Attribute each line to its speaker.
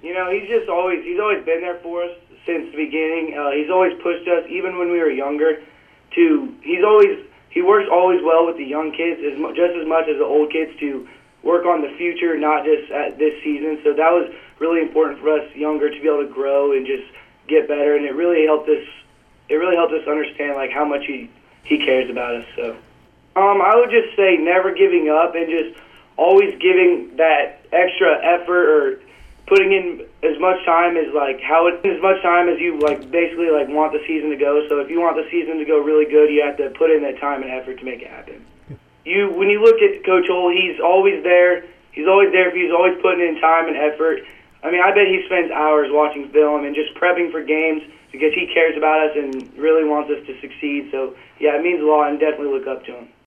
Speaker 1: He's always been there for us since the beginning. He's always pushed us, even when we were younger. He works always well with the young kids, just as much as the old kids, to work on the future, not just at this season. So that was really important for us younger to be able to grow and just get better, and it really helped us. It really helped us understand how much he cares about us. So, I would just say never giving up and just always giving that extra effort or putting in as much time as you basically want the season to go. So if you want the season to go really good, you have to put in that time and effort to make it happen. When you look at Coach Hull, he's always there. He's always there for you. He's always putting in time and effort. I mean, I bet he spends hours watching film and just prepping for games because he cares about us and really wants us to succeed. So, yeah, it means a lot, and definitely look up to him.